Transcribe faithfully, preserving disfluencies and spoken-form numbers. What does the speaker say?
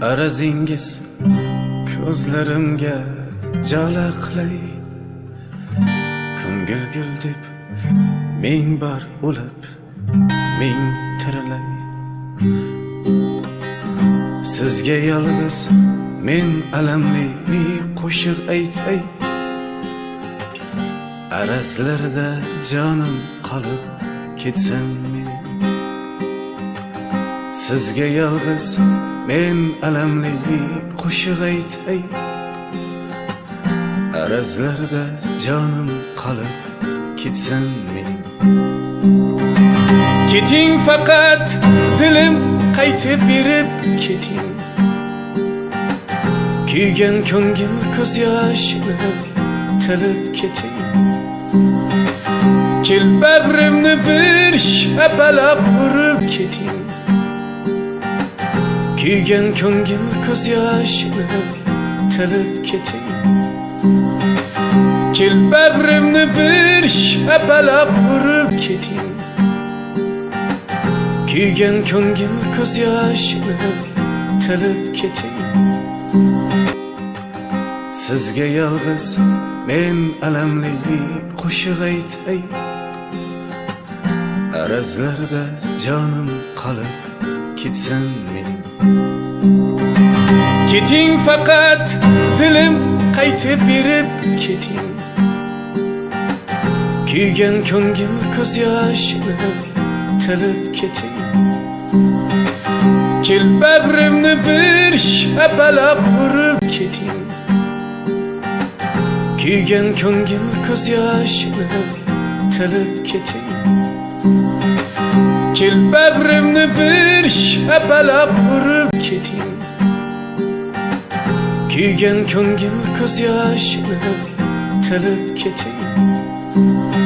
Arazingiz ko'zlarimga jala qilay, ko'ngil gul deb ming bor o'lib ming tirilay. Sizga yolg'iz men alamli qo'shiq aytay, arazlarda jonim qolib ketsin men. Sizga yolg'iz men alamli qo'shiq aytay, arazlarda jonim qolib ketsin men. Keting faqat dilim qaytib berib keting, kuygan ko'ngil ko'z yoshini tilib keting. Kel bag'rimni bir shapalab urib keting, kuygan ko'ngil ko'z yoshini tilib keting. Kel bag'rimni bir shapalab urib keting, kuygan ko'ngil ko'z yoshini tilib keting. Sizga yolg'iz men alamli qo'shiq aytay, arazlarda jonim qolib ketsin men. Keting faqat dilim qaytib berib keting, kuygan ko'ngil ko'z yoshini tilib keting. Kel bag'rimni bir shapalab urib keting, kuygan ko'ngil ko'z yoshini tilib keting. Kel bag'rimni bir shapalab urib keting, kuygan ko'ngil ko'z yoshini tilib keting.